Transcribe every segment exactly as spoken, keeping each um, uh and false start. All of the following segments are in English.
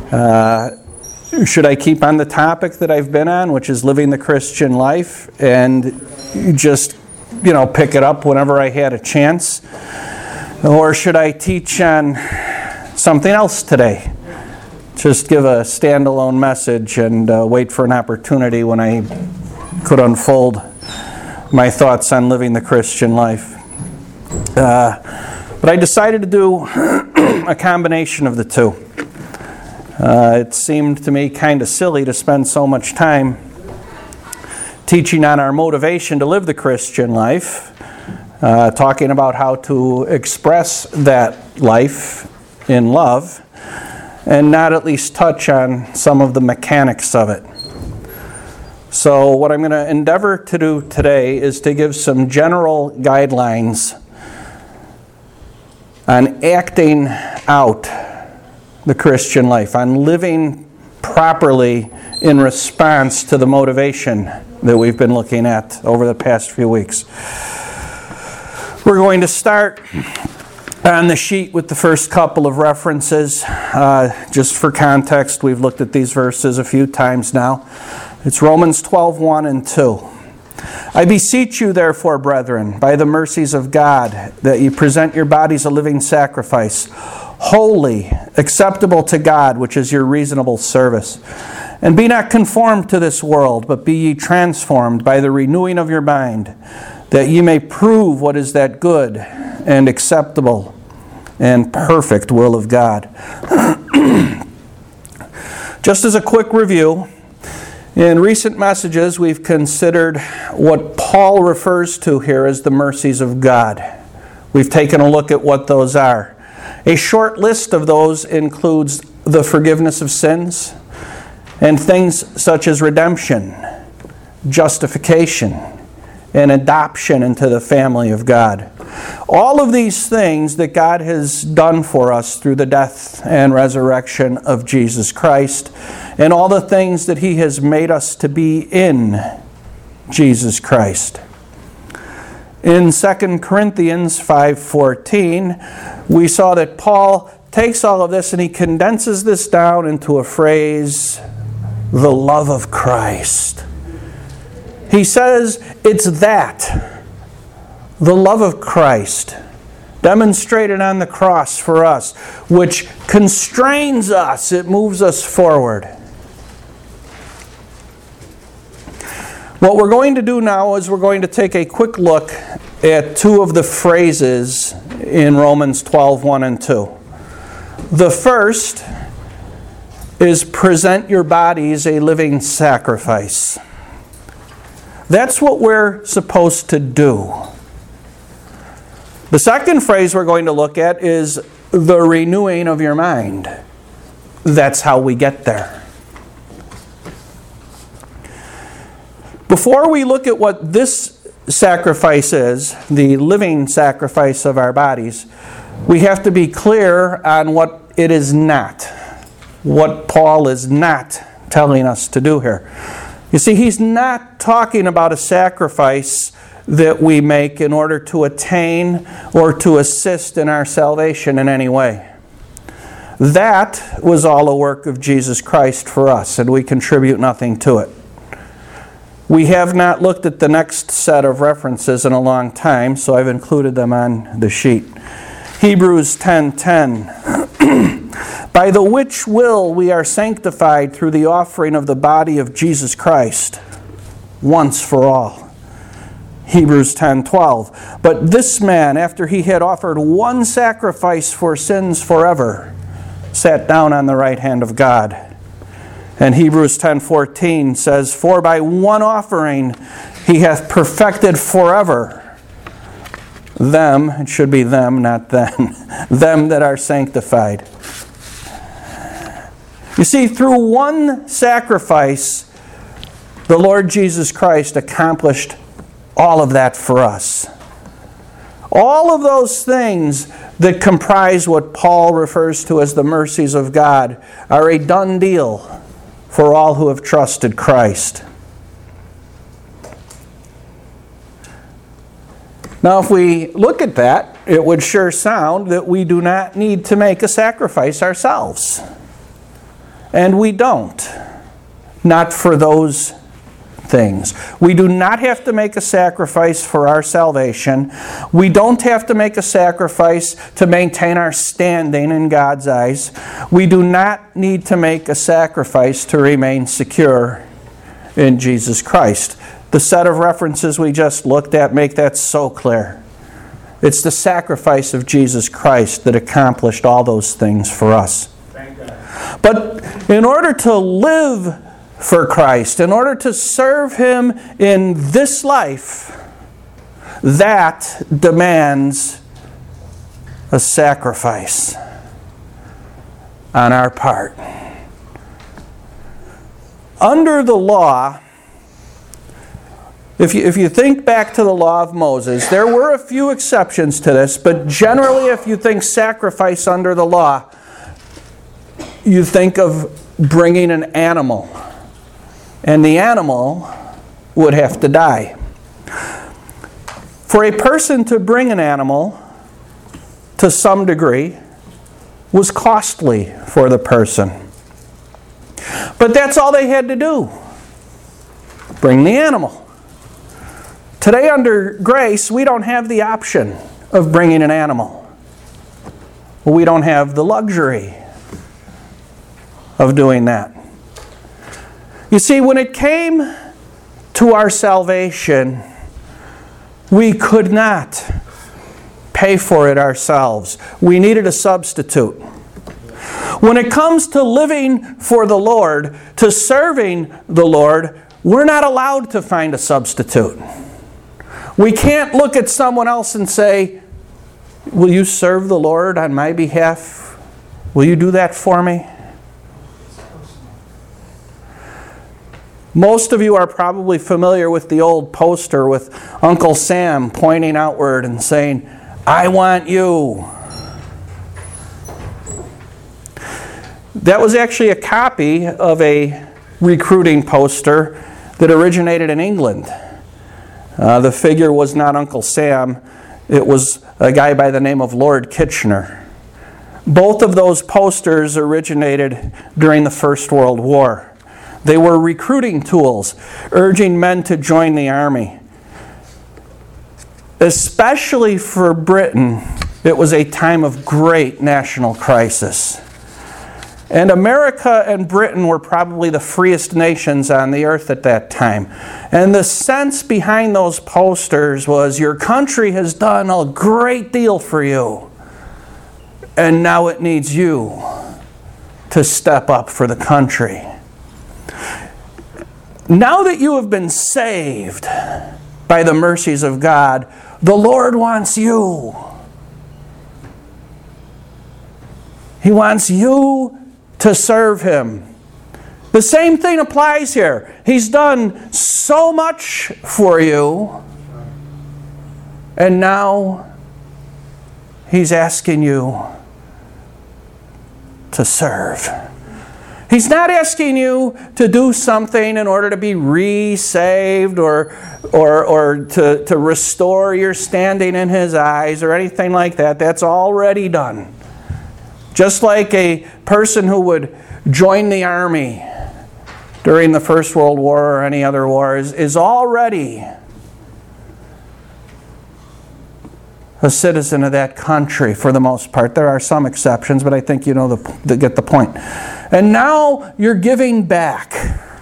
Uh, should I keep on the topic that I've been on, which is living the Christian life, and just, you know, pick it up whenever I had a chance? Or should I teach on something else today? Just give a standalone message and uh, wait for an opportunity when I could unfold my thoughts on living the Christian life. Uh, but I decided to do a combination of the two. Uh, it seemed to me kind of silly to spend so much time teaching on our motivation to live the Christian life, uh, talking about how to express that life in love, and not at least touch on some of the mechanics of it. So what I'm going to endeavor to do today is to give some general guidelines on acting out the Christian life, on living properly in response to the motivation that we've been looking at over the past few weeks. We're going to start on the sheet with the first couple of references. Uh, just for context, we've looked at these verses a few times now. It's Romans twelve, one and two. I beseech you, therefore, brethren, by the mercies of God, that ye present your bodies a living sacrifice, holy, acceptable to God, which is your reasonable service. And be not conformed to this world, but be ye transformed by the renewing of your mind, that ye may prove what is that good and acceptable and perfect will of God. Just as a quick review, in recent messages we've considered what Paul refers to here as the mercies of God. We've taken a look at what those are. A short list of those includes the forgiveness of sins and things such as redemption, justification, and adoption into the family of God. All of these things that God has done for us through the death and resurrection of Jesus Christ, and all the things that He has made us to be in Jesus Christ. In Second Corinthians five fourteen, we saw that Paul takes all of this and he condenses this down into a phrase, the love of Christ. He says it's that, the love of Christ, demonstrated on the cross for us, which constrains us, it moves us forward. What we're going to do now is we're going to take a quick look at two of the phrases in Romans twelve, one and two. The first is present your bodies a living sacrifice. That's what we're supposed to do. The second phrase we're going to look at is the renewing of your mind. That's how we get there. Before we look at what this sacrifice is, the living sacrifice of our bodies, we have to be clear on what it is not, what Paul is not telling us to do here. You see, he's not talking about a sacrifice that we make in order to attain or to assist in our salvation in any way. That was all a work of Jesus Christ for us, and we contribute nothing to it. We have not looked at the next set of references in a long time, so I've included them on the sheet. Hebrews ten ten. By the which will we are sanctified through the offering of the body of Jesus Christ, once for all. Hebrews ten twelve. But this man, after he had offered one sacrifice for sins forever, sat down on the right hand of God. And Hebrews ten fourteen says, for by one offering he hath perfected forever them, it should be them, not them, them that are sanctified. You see, through one sacrifice, the Lord Jesus Christ accomplished all of that for us. All of those things that comprise what Paul refers to as the mercies of God are a done deal for all who have trusted Christ. Now, if we look at that, it would sure sound that we do not need to make a sacrifice ourselves. And we don't. Not for those things. We do not have to make a sacrifice for our salvation. We don't have to make a sacrifice to maintain our standing in God's eyes. We do not need to make a sacrifice to remain secure in Jesus Christ. The set of references we just looked at make that so clear. It's the sacrifice of Jesus Christ that accomplished all those things for us. Thank God. But in order to live for Christ, in order to serve Him in this life, that demands a sacrifice on our part. Under the law, If you, if you think back to the law of Moses, there were a few exceptions to this, but generally if you think sacrifice under the law, you think of bringing an animal. And the animal would have to die. For a person to bring an animal, to some degree, was costly for the person. But that's all they had to do. Bring the animal. Today under grace, we don't have the option of bringing an animal. We don't have the luxury of doing that. You see, when it came to our salvation, we could not pay for it ourselves. We needed a substitute. When it comes to living for the Lord, to serving the Lord, we're not allowed to find a substitute. We can't look at someone else and say, will you serve the Lord on my behalf? Will you do that for me? Most of you are probably familiar with the old poster with Uncle Sam pointing outward and saying, I want you. That was actually a copy of a recruiting poster that originated in England. Uh, the figure was not Uncle Sam. It was a guy by the name of Lord Kitchener. Both of those posters originated during the First World War. They were recruiting tools, urging men to join the army. Especially for Britain, it was a time of great national crisis. And America and Britain were probably the freest nations on the earth at that time. And the sense behind those posters was, your country has done a great deal for you, and now it needs you to step up for the country. Now that you have been saved by the mercies of God, the Lord wants you. He wants you to serve Him. The same thing applies here. He's done so much for you, and now He's asking you to serve. He's not asking you to do something in order to be re-saved or, or, or to, to restore your standing in His eyes or anything like that. That's already done. Just like a person who would join the army during the First World War or any other war is, is already a citizen of that country for the most part. There are some exceptions, but I think you know the, the get the point. And now you're giving back.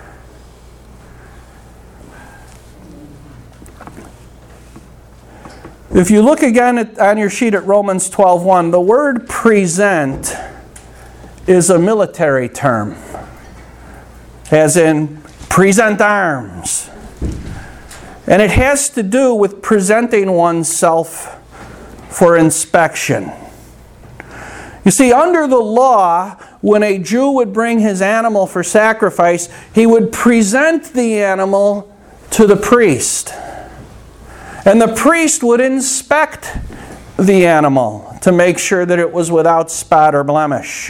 If you look again at, on your sheet at Romans twelve one, the word present is a military term, as in present arms. And it has to do with presenting oneself for inspection. You see, under the law, when a Jew would bring his animal for sacrifice, he would present the animal to the priest. And the priest would inspect the animal to make sure that it was without spot or blemish.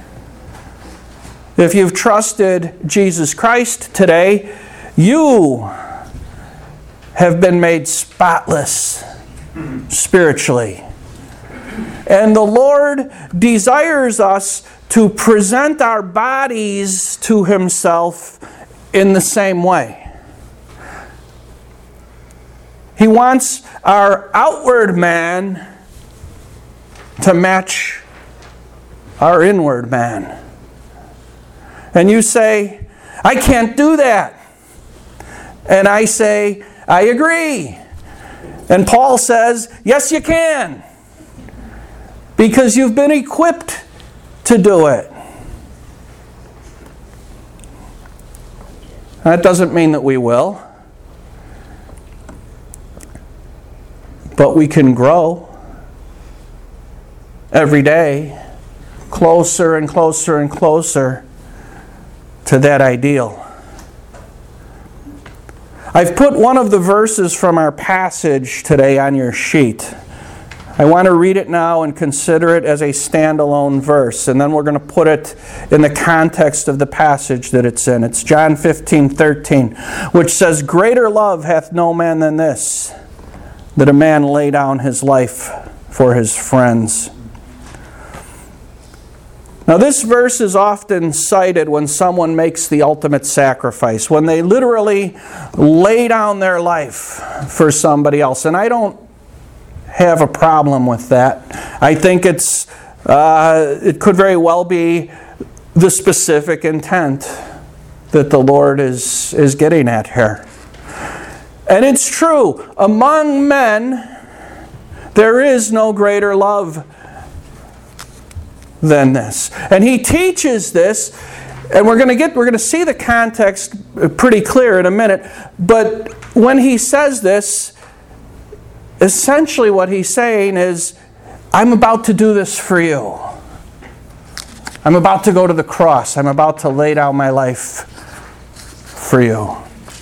If you've trusted Jesus Christ today, you have been made spotless spiritually. And the Lord desires us to present our bodies to Himself in the same way. He wants our outward man to match our inward man. And you say, I can't do that. And I say, I agree. And Paul says, yes, you can. Because you've been equipped to do it. That doesn't mean that we will. But we can grow every day closer and closer and closer to that ideal. I've put one of the verses from our passage today on your sheet. I want to read it now and consider it as a standalone verse, and then we're going to put it in the context of the passage that it's in. It's John fifteen thirteen, which says, "Greater love hath no man than this, that a man lay down his life for his friends." Now, this verse is often cited when someone makes the ultimate sacrifice, when they literally lay down their life for somebody else. And I don't have a problem with that. I think it's uh, it could very well be the specific intent that the Lord is, is getting at here. And it's true, among men, there is no greater love than this. And he teaches this, and we're going to get we're going to see the context pretty clear in a minute. But when he says this, essentially what he's saying is, I'm about to do this for you. I'm about to go to the cross. I'm about to lay down my life for you.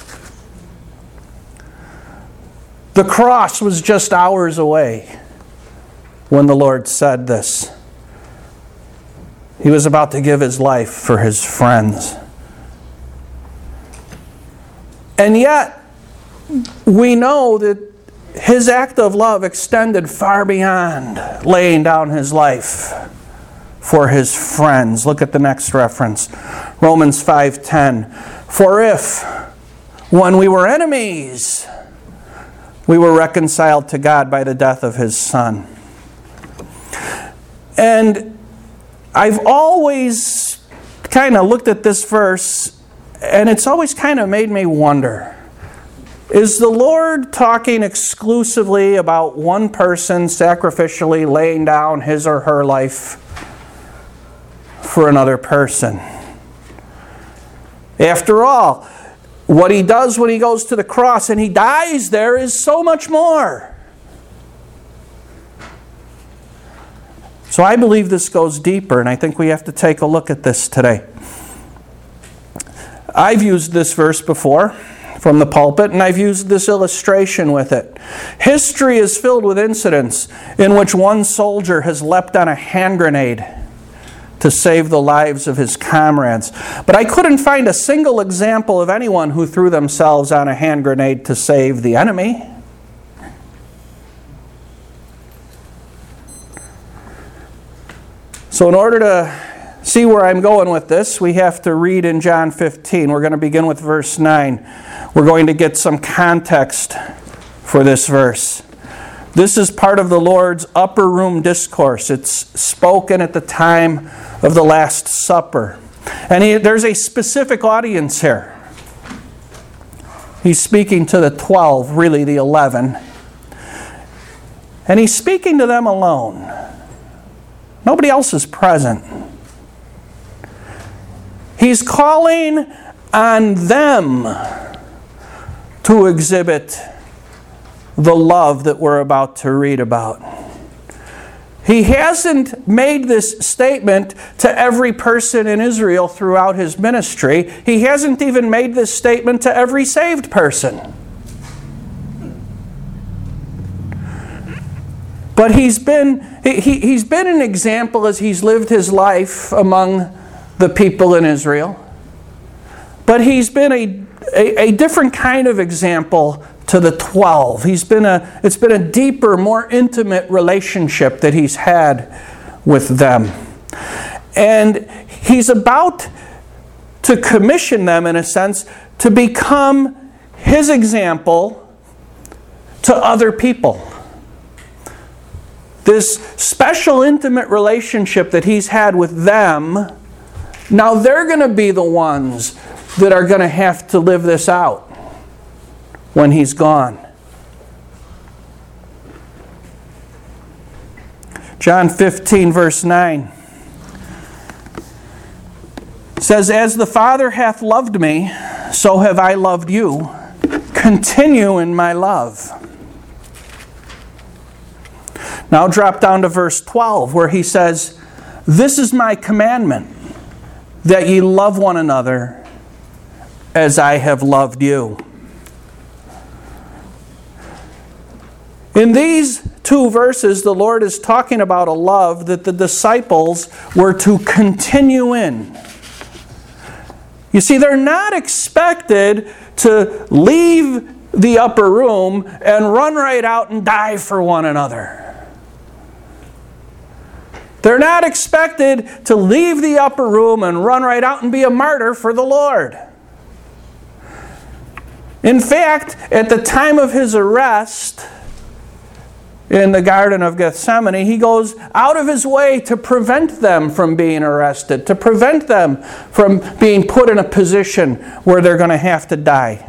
The cross was just hours away when the Lord said this. He was about to give His life for His friends. And yet, we know that His act of love extended far beyond laying down His life for His friends. Look at the next reference. Romans five ten. "For if, when we were enemies, we were reconciled to God by the death of His Son." And I've always kind of looked at this verse, and it's always kind of made me wonder, is the Lord talking exclusively about one person sacrificially laying down his or her life for another person? After all, what He does when He goes to the cross and He dies there is so much more. So I believe this goes deeper, and I think we have to take a look at this today. I've used this verse before from the pulpit, and I've used this illustration with it. History is filled with incidents in which one soldier has leapt on a hand grenade to save the lives of his comrades. But I couldn't find a single example of anyone who threw themselves on a hand grenade to save the enemy. So in order to see where I'm going with this, we have to read in John fifteen. We're going to begin with verse nine. We're going to get some context for this verse. This is part of the Lord's upper room discourse. It's spoken at the time of the Last Supper. And he, there's a specific audience here. He's speaking to the twelve, really the eleven. And He's speaking to them alone. Nobody else is present. He's calling on them to exhibit the love that we're about to read about. He hasn't made this statement to every person in Israel throughout His ministry. He hasn't even made this statement to every saved person. But he's been he, he's been an example as He's lived His life among the people in Israel. But He's been a, a, a different kind of example to the twelve. He's been a, it's been a deeper, more intimate relationship that he's had with them. And he's about to commission them, in a sense, to become his example to other people. This special, intimate relationship that he's had with them, now they're going to be the ones that are going to have to live this out when he's gone. John fifteen, verse nine says, "As the Father hath loved me, so have I loved you. Continue in my love." Now drop down to verse twelve, where he says, "This is my commandment, that ye love one another as I have loved you." In these two verses, the Lord is talking about a love that the disciples were to continue in. You see, they're not expected to leave the upper room and run right out and die for one another. They're not expected to leave the upper room and run right out and be a martyr for the Lord. In fact, at the time of his arrest in the Garden of Gethsemane, he goes out of his way to prevent them from being arrested, to prevent them from being put in a position where they're going to have to die.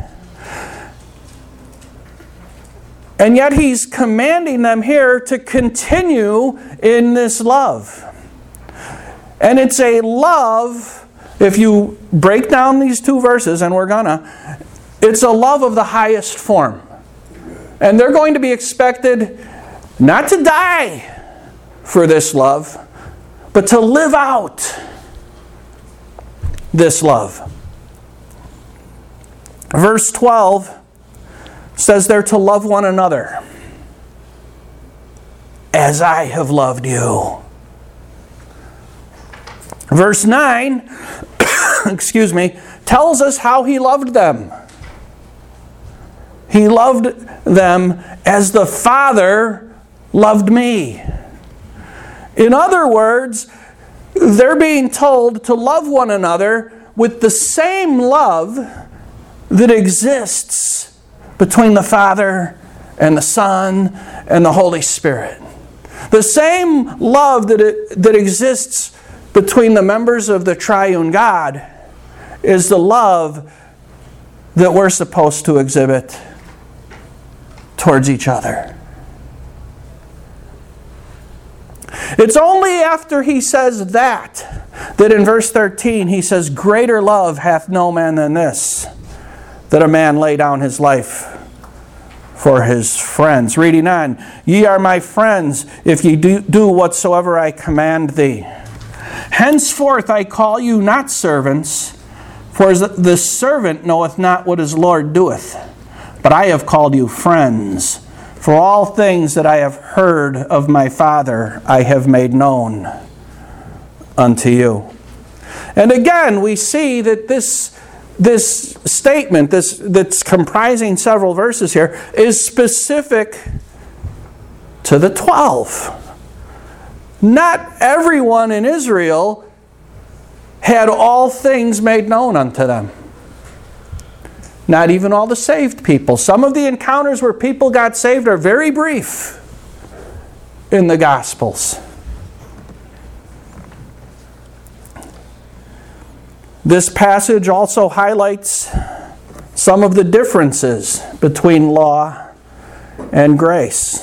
And yet he's commanding them here to continue in this love. And it's a love, if you break down these two verses, and we're gonna, it's a love of the highest form. And they're going to be expected not to die for this love, but to live out this love. Verse twelve says they're to love one another as I have loved you. Verse nine, excuse me, tells us how he loved them. He loved them as the Father loved me. In other words, they're being told to love one another with the same love that exists between the Father and the Son and the Holy Spirit. The same love that, it, that exists between the members of the triune God is the love that we're supposed to exhibit towards each other. It's only after he says that, that in verse thirteen he says, "Greater love hath no man than this, that a man lay down his life for his friends." Reading on, "Ye are my friends, if ye do, do whatsoever I command thee. Henceforth I call you not servants, for the servant knoweth not what his Lord doeth. But I have called you friends, for all things that I have heard of my Father I have made known unto you." And again, we see that this This statement, this that's comprising several verses here, is specific to the twelve. Not everyone in Israel had all things made known unto them. Not even all the saved people. Some of the encounters where people got saved are very brief in the Gospels. This passage also highlights some of the differences between law and grace.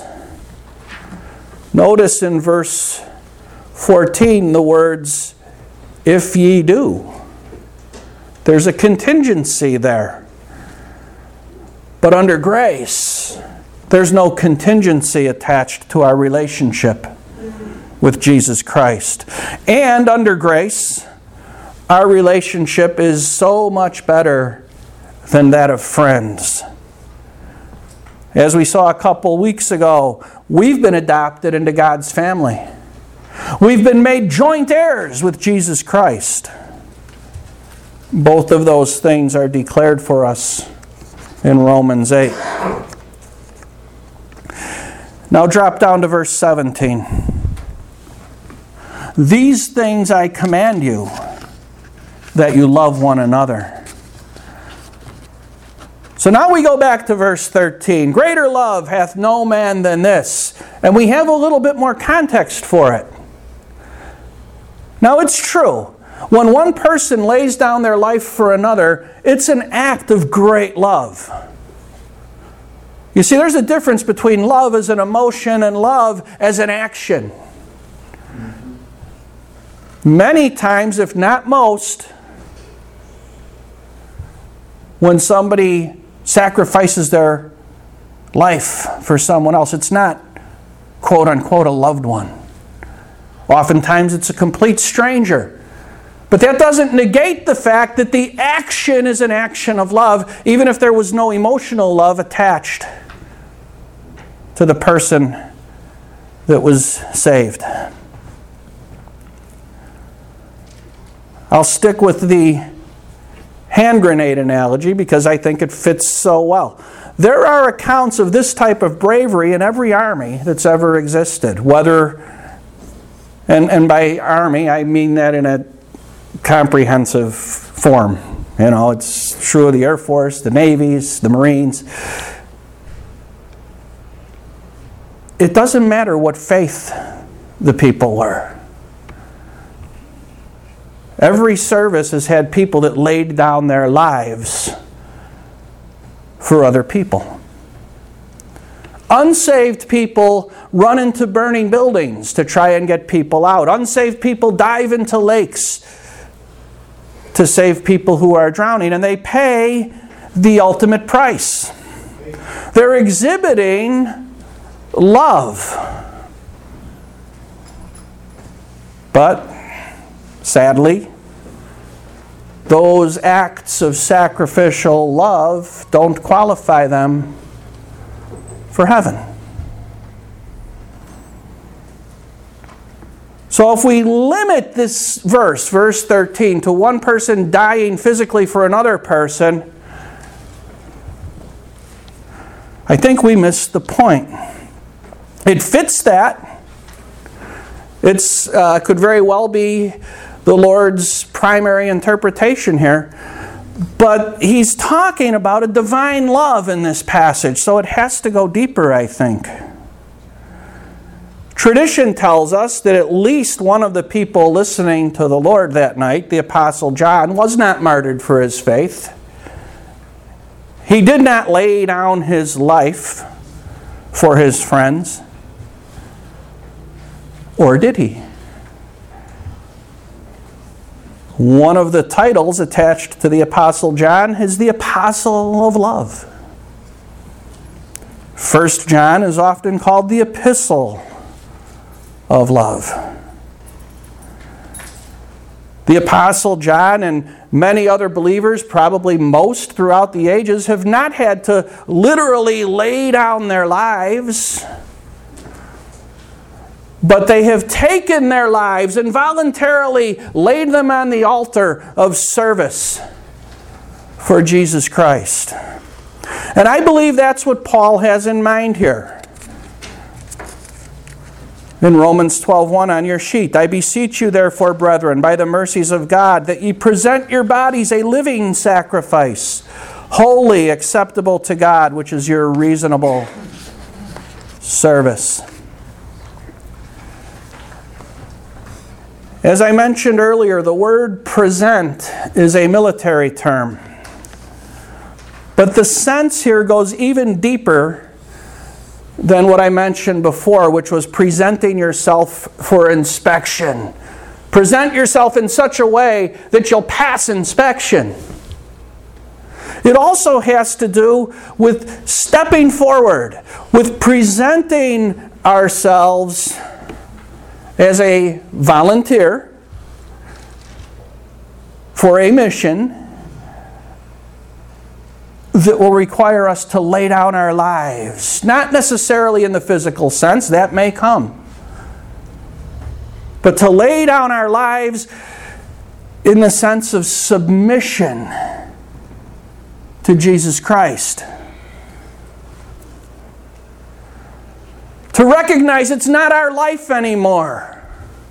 Notice in verse fourteen the words, "if ye do." There's a contingency there. But under grace, there's no contingency attached to our relationship with Jesus Christ. And under grace, our relationship is so much better than that of friends. As we saw a couple weeks ago, we've been adopted into God's family. We've been made joint heirs with Jesus Christ. Both of those things are declared for us in Romans eight. Now drop down to verse seventeen. These things I command you, that you love one another. So now we go back to verse thirteen. Greater love hath no man than this. And we have a little bit more context for it. Now it's true. When one person lays down their life for another, it's an act of great love. You see, there's a difference between love as an emotion and love as an action. Many times, if not most, when somebody sacrifices their life for someone else, it's not, quote unquote, a loved one. Oftentimes it's a complete stranger. But that doesn't negate the fact that the action is an action of love, even if there was no emotional love attached to the person that was saved. I'll stick with the hand grenade analogy because I think it fits so well. There are accounts of this type of bravery in every army that's ever existed. Whether, and, and by army I mean that in a comprehensive form. You know, it's true of the Air Force, the Navies, the Marines. It doesn't matter what faith the people were. Every service has had people that laid down their lives for other people. Unsaved people run into burning buildings to try and get people out. Unsaved people dive into lakes to save people who are drowning, and they pay the ultimate price. They're exhibiting love. But sadly, those acts of sacrificial love don't qualify them for heaven. So if we limit this verse, verse thirteen, to one person dying physically for another person, I think we miss the point. It fits that. It uh, could very well be the Lord's primary interpretation here. But he's talking about a divine love in this passage, so it has to go deeper, I think. Tradition tells us that at least one of the people listening to the Lord that night, the Apostle John, was not martyred for his faith. He did not lay down his life for his friends. Or did he? One of the titles attached to the Apostle John is the Apostle of Love. First John is often called the Epistle of Love. The Apostle John and many other believers, probably most throughout the ages, have not had to literally lay down their lives, but they have taken their lives and voluntarily laid them on the altar of service for Jesus Christ. And I believe that's what Paul has in mind here. In Romans twelve one on your sheet, I beseech you therefore, brethren, by the mercies of God, that ye present your bodies a living sacrifice, holy, acceptable to God, which is your reasonable service. As I mentioned earlier, the word present is a military term. But the sense here goes even deeper than what I mentioned before, which was presenting yourself for inspection. Present yourself in such a way that you'll pass inspection. It also has to do with stepping forward, with presenting ourselves as a volunteer for a mission that will require us to lay down our lives. Not necessarily in the physical sense, that may come. But to lay down our lives in the sense of submission to Jesus Christ. To recognize it's not our life anymore.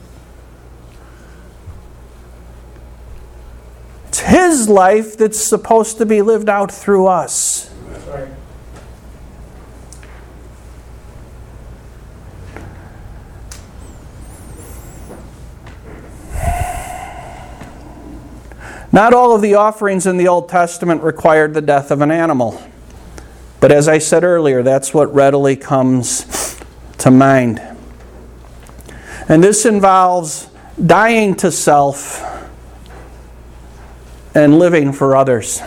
It's His life that's supposed to be lived out through us. That's right. Not all of the offerings in the Old Testament required the death of an animal. But as I said earlier, that's what readily comes to mind. And this involves dying to self and living for others.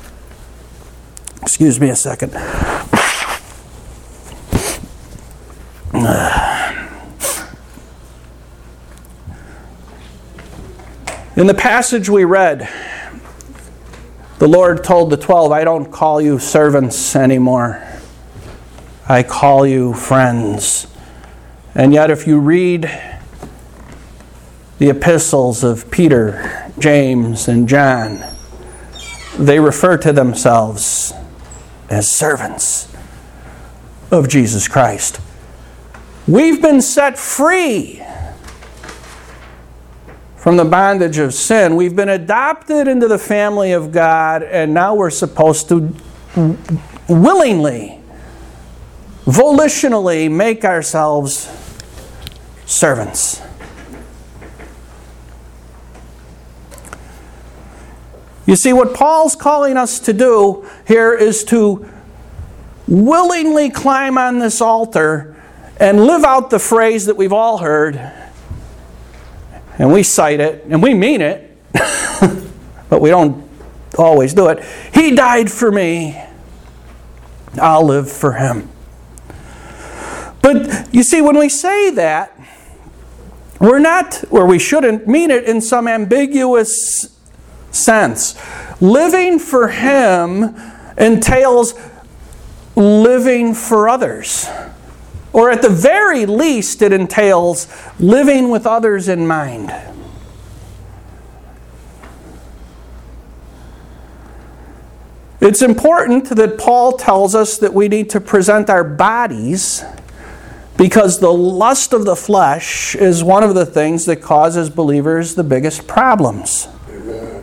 Excuse me a second. In the passage we read, the Lord told the twelve, I don't call you servants anymore. I call you friends. And yet if you read the epistles of Peter, James, and John, they refer to themselves as servants of Jesus Christ. We've been set free from the bondage of sin. We've been adopted into the family of God, and now we're supposed to willingly, volitionally make ourselves servants. You see, what Paul's calling us to do here is to willingly climb on this altar and live out the phrase that we've all heard. And we cite it, and we mean it, but we don't always do it. He died for me. I'll live for Him. But you see, when we say that, we're not, or we shouldn't, mean it in some ambiguous sense. Living for Him entails living for others. Or at the very least, it entails living with others in mind. It's important that Paul tells us that we need to present our bodies, because the lust of the flesh is one of the things that causes believers the biggest problems. Amen.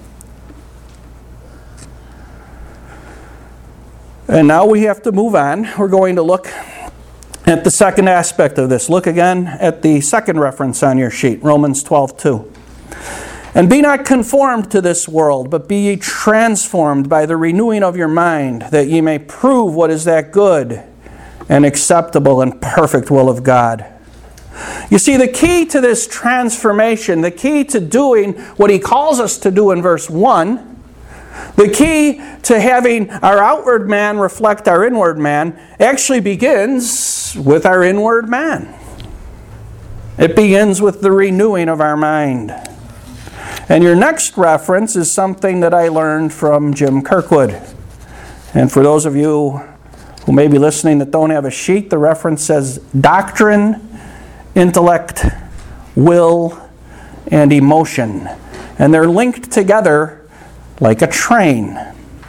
And now we have to move on. We're going to look at the second aspect of this. Look again at the second reference on your sheet, Romans twelve two. And be not conformed to this world, but be ye transformed by the renewing of your mind, that ye may prove what is that good and acceptable and perfect will of God. You see, the key to this transformation, the key to doing what he calls us to do in verse one, the key to having our outward man reflect our inward man, actually begins with our inward man. It begins with the renewing of our mind. And your next reference is something that I learned from Jim Kirkwood. And for those of you who may be listening that don't have a sheet, the reference says doctrine, intellect, will, and emotion. And they're linked together like a train.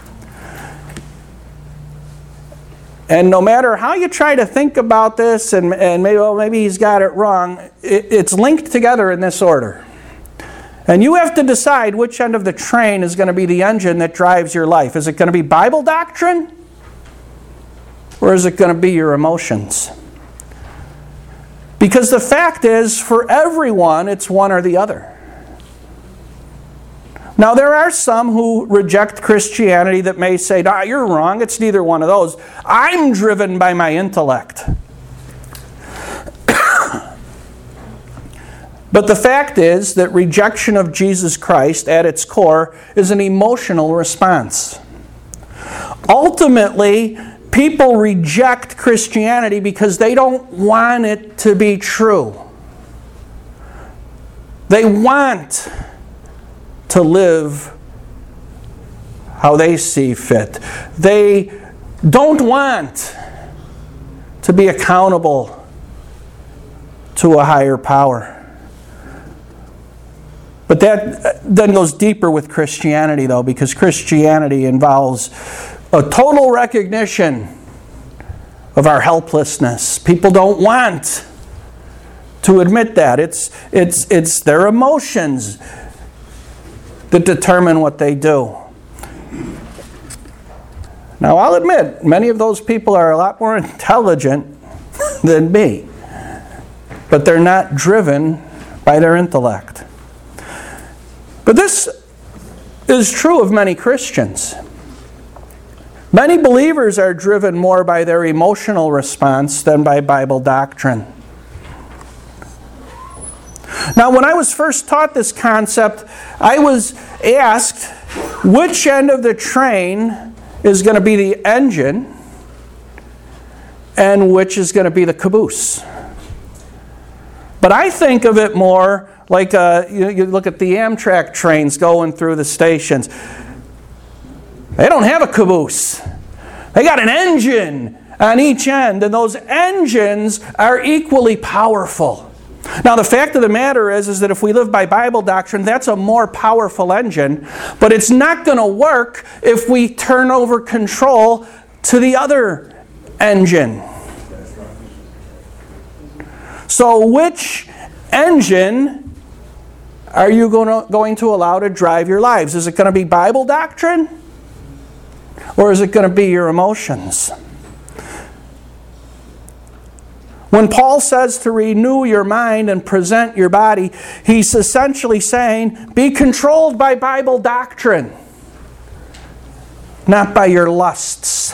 And no matter how you try to think about this, and, and maybe, well, maybe he's got it wrong, it, it's linked together in this order. And you have to decide which end of the train is going to be the engine that drives your life. Is it going to be Bible doctrine? Or is it going to be your emotions? Because the fact is, for everyone, it's one or the other. Now, there are some who reject Christianity that may say, nah, you're wrong, it's neither one of those. I'm driven by my intellect. But the fact is that rejection of Jesus Christ at its core is an emotional response. Ultimately, people reject Christianity because they don't want it to be true. They want to live how they see fit. They don't want to be accountable to a higher power. But that then goes deeper with Christianity, though, because Christianity involves a total recognition of our helplessness. People don't want to admit that. It's, it's, it's their emotions that determine what they do. Now, I'll admit, many of those people are a lot more intelligent than me, but they're not driven by their intellect. But this is true of many Christians. Many believers are driven more by their emotional response than by Bible doctrine. Now, when I was first taught this concept, I was asked which end of the train is going to be the engine and which is going to be the caboose. But I think of it more like uh, you, you look at the Amtrak trains going through the stations. They don't have a caboose. They got an engine on each end, and those engines are equally powerful. Now, the fact of the matter is, is that if we live by Bible doctrine, that's a more powerful engine, but it's not going to work if we turn over control to the other engine. So which engine are you going to, going to allow to drive your lives? Is it going to be Bible doctrine? Or is it going to be your emotions? When Paul says to renew your mind and present your body, he's essentially saying, be controlled by Bible doctrine, not by your lusts.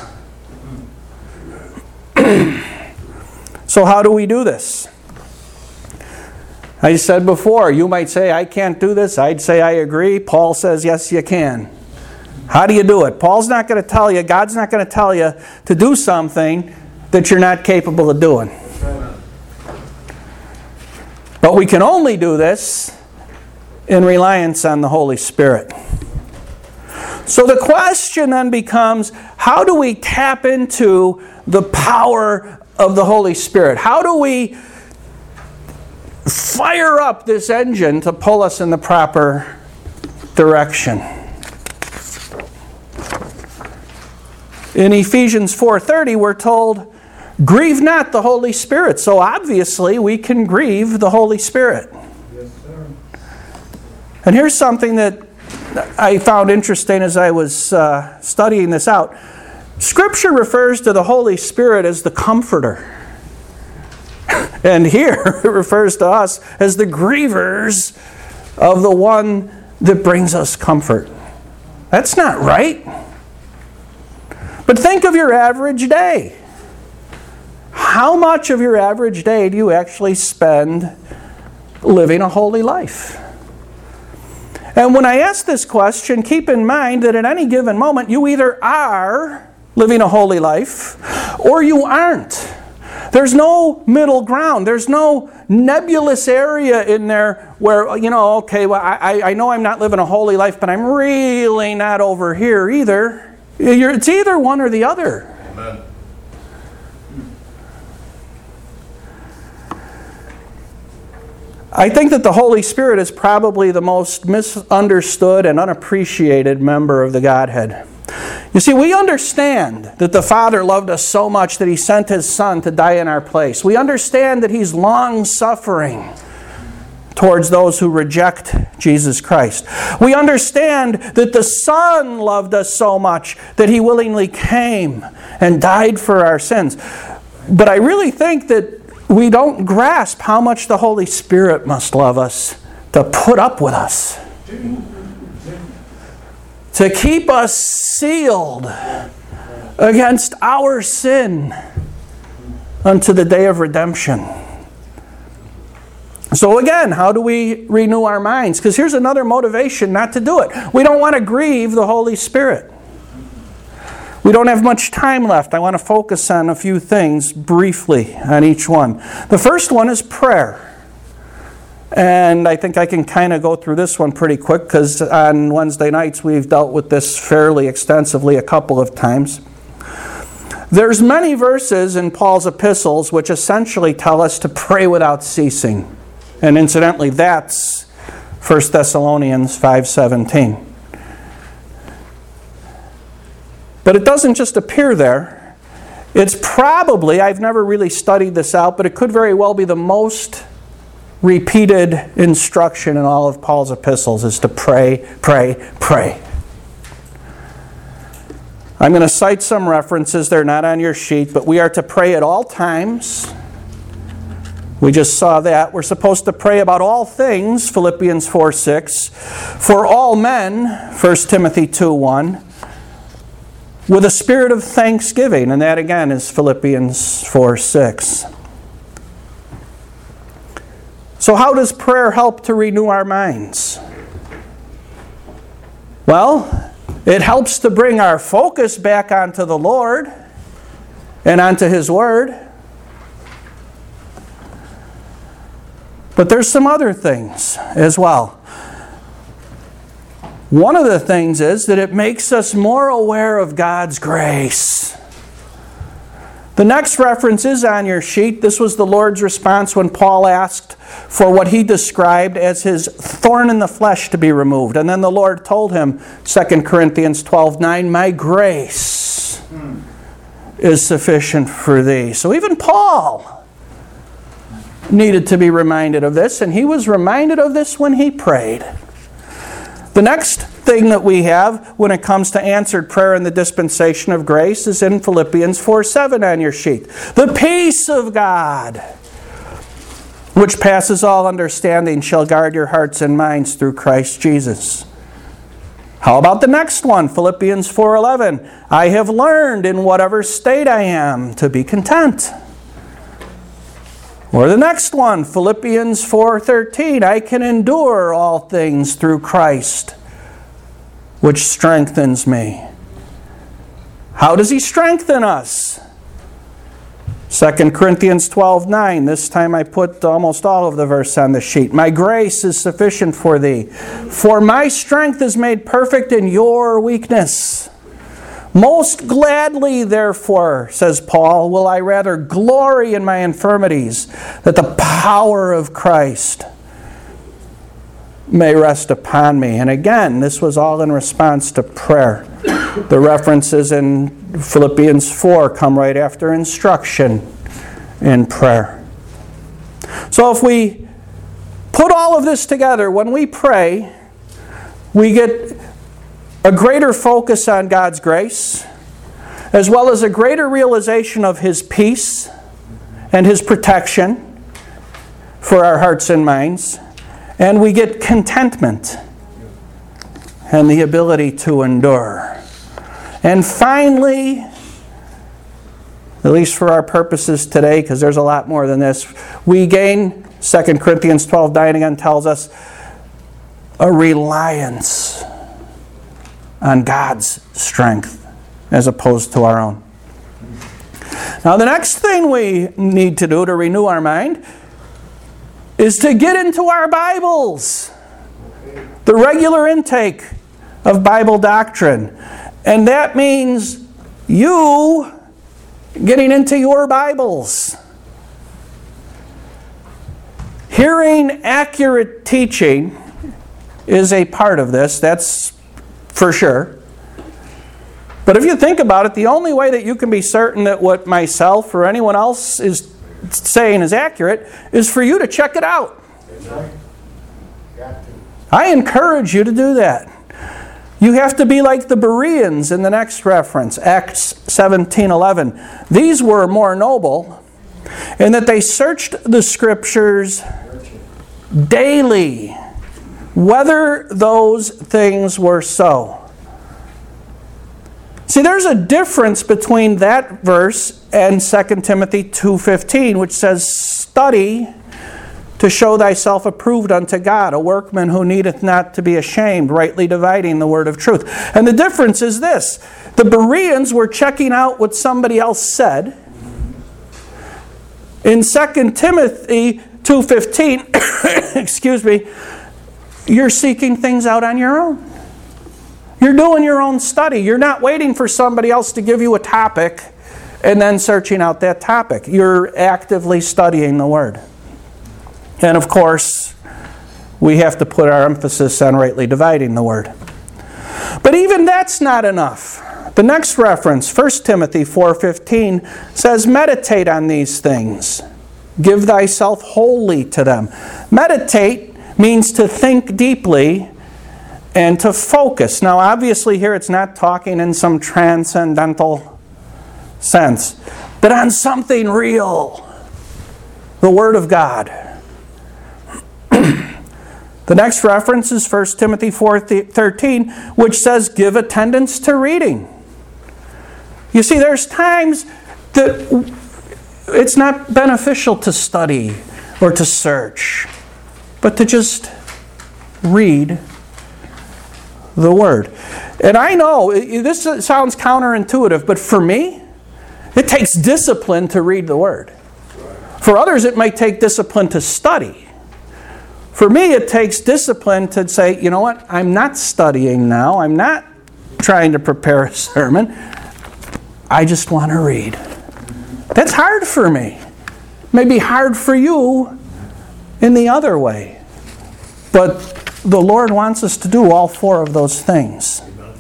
So how do we do this? I said before, you might say, I can't do this. I'd say, I agree. Paul says, yes, you can. How do you do it? Paul's not going to tell you, God's not going to tell you to do something that you're not capable of doing. But we can only do this in reliance on the Holy Spirit. So the question then becomes, how do we tap into the power of the Holy Spirit? How do we fire up this engine to pull us in the proper direction? In Ephesians four thirty, we're told, grieve not the Holy Spirit. So obviously we can grieve the Holy Spirit. Yes, sir. And here's something that I found interesting as I was uh, studying this out. Scripture refers to the Holy Spirit as the Comforter. And here it refers to us as the grievers of the one that brings us comfort. That's not right. But think of your average day. How much of your average day do you actually spend living a holy life? And when I ask this question, keep in mind that at any given moment, you either are living a holy life or you aren't. There's no middle ground. There's no nebulous area in there where, you know, okay, well, I, I know I'm not living a holy life, but I'm really not over here either. You're, it's either one or the other. Amen. I think that the Holy Spirit is probably the most misunderstood and unappreciated member of the Godhead. You see, we understand that the Father loved us so much that He sent His Son to die in our place. We understand that He's long-suffering towards those who reject Jesus Christ. We understand that the Son loved us so much that He willingly came and died for our sins. But I really think that we don't grasp how much the Holy Spirit must love us to put up with us, to keep us sealed against our sin unto the day of redemption. So again, how do we renew our minds? Because here's another motivation not to do it. We don't want to grieve the Holy Spirit. We don't have much time left. I want to focus on a few things briefly on each one. The first one is prayer. And I think I can kind of go through this one pretty quick because on Wednesday nights we've dealt with this fairly extensively a couple of times. There's many verses in Paul's epistles which essentially tell us to pray without ceasing. And incidentally, that's First Thessalonians five seventeen. But it doesn't just appear there. It's probably, I've never really studied this out, but it could very well be the most repeated instruction in all of Paul's epistles is to pray, pray, pray. I'm going to cite some references. They're not on your sheet, but we are to pray at all times. We just saw that. We're supposed to pray about all things, Philippians four six. For all men, First Timothy two one. With a spirit of thanksgiving, and that again is Philippians four six. So how does prayer help to renew our minds? Well, it helps to bring our focus back onto the Lord and onto His Word. But there's some other things as well. One of the things is that it makes us more aware of God's grace. The next reference is on your sheet. This was the Lord's response when Paul asked for what he described as his thorn in the flesh to be removed. And then the Lord told him, Second Corinthians twelve nine, my grace hmm. is sufficient for thee. So even Paul needed to be reminded of this, and he was reminded of this when he prayed. The next thing that we have when it comes to answered prayer in the dispensation of grace is in Philippians four seven on your sheet. The peace of God, which passes all understanding, shall guard your hearts and minds through Christ Jesus. How about the next one? Philippians four eleven. I have learned in whatever state I am to be content. Or the next one, Philippians four thirteen. I can endure all things through Christ, which strengthens me. How does He strengthen us? Second Corinthians twelve nine. This time I put almost all of the verse on the sheet. My grace is sufficient for thee, for my strength is made perfect in your weakness. Most gladly, therefore, says Paul, will I rather glory in my infirmities, that the power of Christ may rest upon me. And again, this was all in response to prayer. The references in Philippians four come right after instruction in prayer. So if we put all of this together, when we pray, we get a greater focus on God's grace, as well as a greater realization of His peace and His protection for our hearts and minds. And we get contentment and the ability to endure. And finally, at least for our purposes today, because there's a lot more than this, we gain, Second Corinthians twelve nine again tells us, a reliance on God's strength as opposed to our own. Now the next thing we need to do to renew our mind is to get into our Bibles. The regular intake of Bible doctrine. And that means you getting into your Bibles. Hearing accurate teaching is a part of this. That's for sure. But if you think about it, the only way that you can be certain that what myself or anyone else is saying is accurate is for you to check it out. I encourage you to do that. You have to be like the Bereans in the next reference, Acts seventeen eleven. These were more noble in that they searched the Scriptures daily, whether those things were so. See, there's a difference between that verse and Second Timothy two fifteen, which says, study to show thyself approved unto God, a workman who needeth not to be ashamed, rightly dividing the word of truth. And the difference is this. The Bereans were checking out what somebody else said. In Second Timothy two fifteen, excuse me, you're seeking things out on your own. You're doing your own study. You're not waiting for somebody else to give you a topic and then searching out that topic. You're actively studying the Word. And of course, we have to put our emphasis on rightly dividing the Word. But even that's not enough. The next reference, First Timothy four fifteen, says, meditate on these things. Give thyself wholly to them. Meditate means to think deeply and to focus. Now, obviously here it's not talking in some transcendental sense, but on something real. The Word of God. The next reference is First Timothy four thirteen, which says, give attendance to reading. You see, there's times that it's not beneficial to study or to search, but to just read the Word. And I know, this sounds counterintuitive, but for me, it takes discipline to read the Word. For others, it might take discipline to study. For me, it takes discipline to say, you know what, I'm not studying now. I'm not trying to prepare a sermon. I just want to read. That's hard for me. It may be hard for you in the other way. But the Lord wants us to do all four of those things.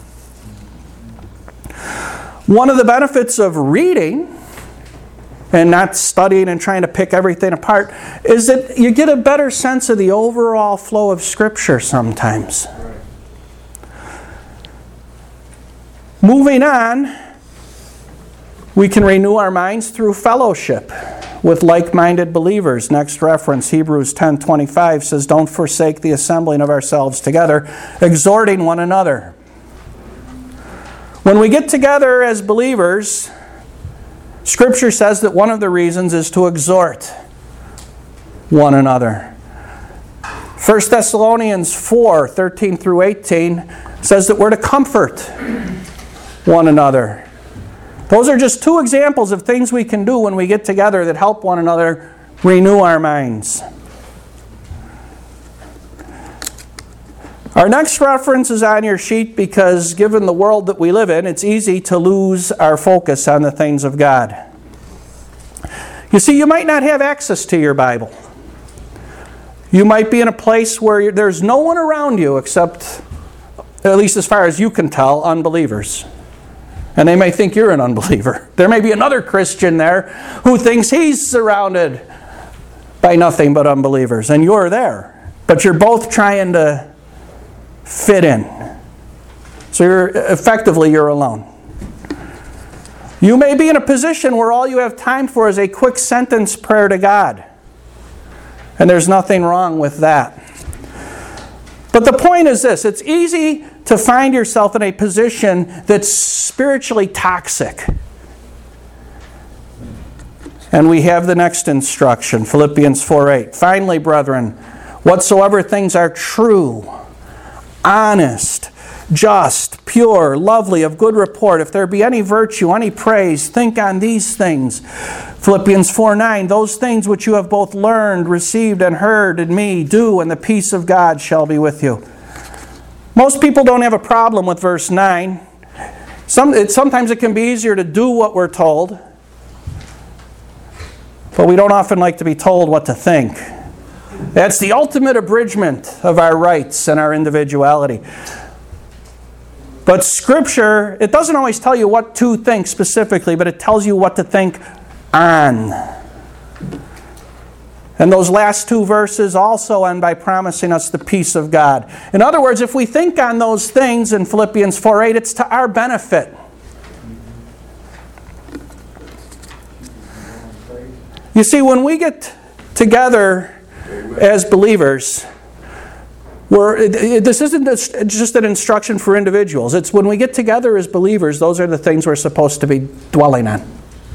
One of the benefits of reading and not studying and trying to pick everything apart is that you get a better sense of the overall flow of Scripture sometimes. Moving on, we can renew our minds through fellowship with like-minded believers. Next reference, Hebrews ten twenty-five says, don't forsake the assembling of ourselves together, exhorting one another. When we get together as believers, Scripture says that one of the reasons is to exhort one another. First Thessalonians four thirteen through eighteen says that we're to comfort one another. Those are just two examples of things we can do when we get together that help one another renew our minds. Our next reference is on your sheet because given the world that we live in, it's easy to lose our focus on the things of God. You see, you might not have access to your Bible. You might be in a place where there's no one around you except, at least as far as you can tell, unbelievers. And they may think you're an unbeliever. There may be another Christian there who thinks he's surrounded by nothing but unbelievers. And you're there. But you're both trying to fit in. So you're effectively you're alone. You may be in a position where all you have time for is a quick sentence prayer to God. And there's nothing wrong with that. But the point is this, it's easy to find yourself in a position that's spiritually toxic. And we have the next instruction, Philippians four eight. Finally, brethren, whatsoever things are true, honest, just, pure, lovely, of good report, if there be any virtue, any praise, think on these things. Philippians four nine, those things which you have both learned, received, and heard in me, do, and the peace of God shall be with you. Most people don't have a problem with verse nine. Some, it, sometimes it can be easier to do what we're told, but we don't often like to be told what to think. That's the ultimate abridgment of our rights and our individuality. But Scripture, it doesn't always tell you what to think specifically, but it tells you what to think on. And those last two verses also end by promising us the peace of God. In other words, if we think on those things in Philippians four eight, it's to our benefit. You see, when we get together as believers, we're, this isn't just an instruction for individuals. It's when we get together as believers, those are the things we're supposed to be dwelling on.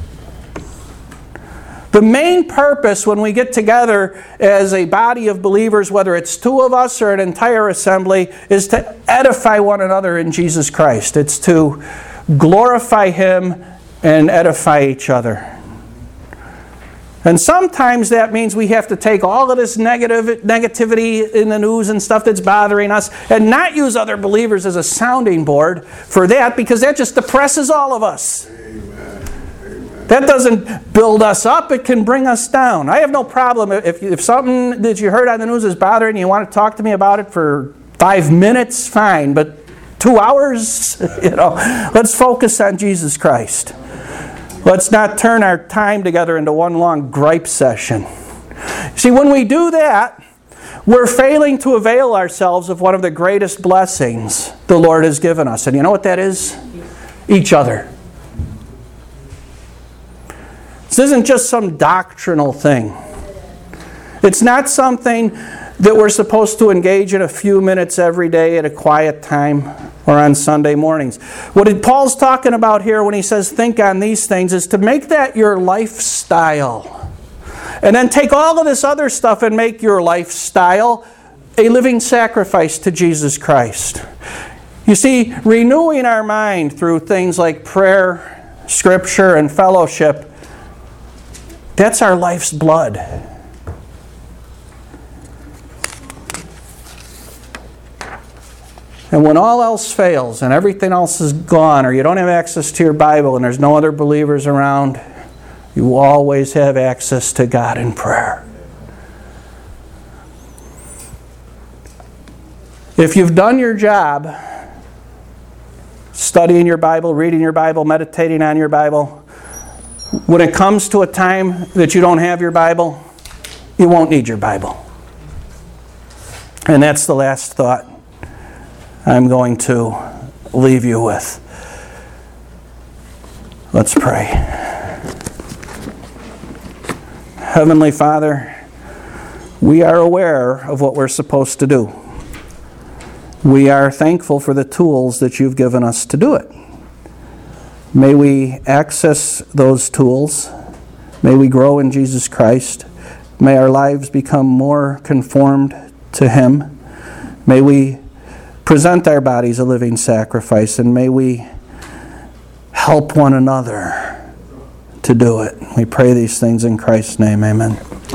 The main purpose when we get together as a body of believers, whether it's two of us or an entire assembly, is to edify one another in Jesus Christ. It's to glorify Him and edify each other. And sometimes that means we have to take all of this negative negativity in the news and stuff that's bothering us and not use other believers as a sounding board for that, because that just depresses all of us. That doesn't build us up, it can bring us down. I have no problem if, if something that you heard on the news is bothering you, you want to talk to me about it for five minutes, fine, but two hours? You know, let's focus on Jesus Christ. Let's not turn our time together into one long gripe session. See, when we do that, we're failing to avail ourselves of one of the greatest blessings the Lord has given us. And you know what that is? Each other. This isn't just some doctrinal thing. It's not something that we're supposed to engage in a few minutes every day at a quiet time or on Sunday mornings. What Paul's talking about here when he says think on these things is to make that your lifestyle. And then take all of this other stuff and make your lifestyle a living sacrifice to Jesus Christ. You see, renewing our mind through things like prayer, Scripture, and fellowship, that's our life's blood. And when all else fails and everything else is gone, or you don't have access to your Bible and there's no other believers around, you always have access to God in prayer. If you've done your job, studying your Bible, reading your Bible, meditating on your Bible, when it comes to a time that you don't have your Bible, you won't need your Bible. And that's the last thought I'm going to leave you with. Let's pray. Heavenly Father, we are aware of what we're supposed to do. We are thankful for the tools that you've given us to do it. May we access those tools. May we grow in Jesus Christ. May our lives become more conformed to Him. May we present our bodies a living sacrifice, and may we help one another to do it. We pray these things in Christ's name. Amen.